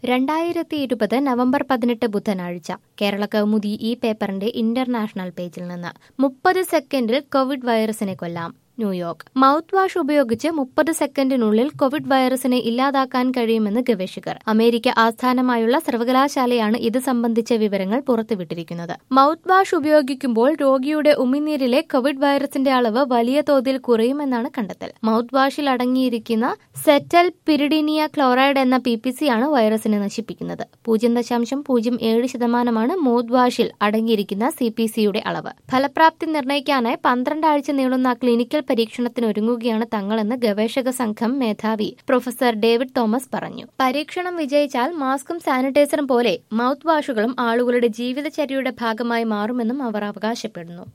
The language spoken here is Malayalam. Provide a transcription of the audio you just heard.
2020 നവംബർ 18 ബുധനാഴ്ച കേരള കൗമുദി ഈ പേപ്പറിന്റെ ഇന്റർനാഷണൽ പേജിൽ നിന്ന് 30 സെക്കൻഡിൽ കോവിഡ് വൈറസിനെ കൊല്ലാം. ന്യൂയോർക്ക്. മൗത്ത് വാഷ് ഉപയോഗിച്ച് 30 സെക്കൻഡിനുള്ളിൽ കോവിഡ് വൈറസിനെ ഇല്ലാതാക്കാൻ കഴിയുമെന്ന് ഗവേഷകർ. അമേരിക്ക ആസ്ഥാനമായുള്ള സർവകലാശാലയാണ് ഇത് സംബന്ധിച്ച വിവരങ്ങൾ പുറത്തുവിട്ടിരിക്കുന്നത്. മൗത്ത് വാഷ് ഉപയോഗിക്കുമ്പോൾ രോഗിയുടെ ഉമിനീരിലെ കോവിഡ് വൈറസിന്റെ അളവ് വലിയ തോതിൽ കുറയുമെന്നാണ് കണ്ടെത്തൽ. മൗത്ത് വാഷിൽ അടങ്ങിയിരിക്കുന്ന സെറ്റൽ പിരിഡിനിയ ക്ലോറൈഡ് എന്ന PPC ആണ് വൈറസിനെ നശിപ്പിക്കുന്നത്. 0.07% മൗത്ത് വാഷിൽ അടങ്ങിയിരിക്കുന്ന CPCയുടെ അളവ്. ഫലപ്രാപ്തി നിർണ്ണയിക്കാനായി 12 ആഴ്ച നീളുന്ന ക്ലിനിക്കൽ പരീക്ഷണത്തിനൊരുങ്ങുകയാണ് തങ്ങളെന്ന് ഗവേഷക സംഘം മേധാവി പ്രൊഫസർ ഡേവിഡ് തോമസ് പറഞ്ഞു. പരീക്ഷണം വിജയിച്ചാൽ മാസ്കും സാനിറ്റൈസറും പോലെ മൗത്ത് വാഷുകളും ആളുകളുടെ ജീവിതചര്യയുടെ ഭാഗമായി മാറുമെന്നും അവർ അവകാശപ്പെടുന്നു.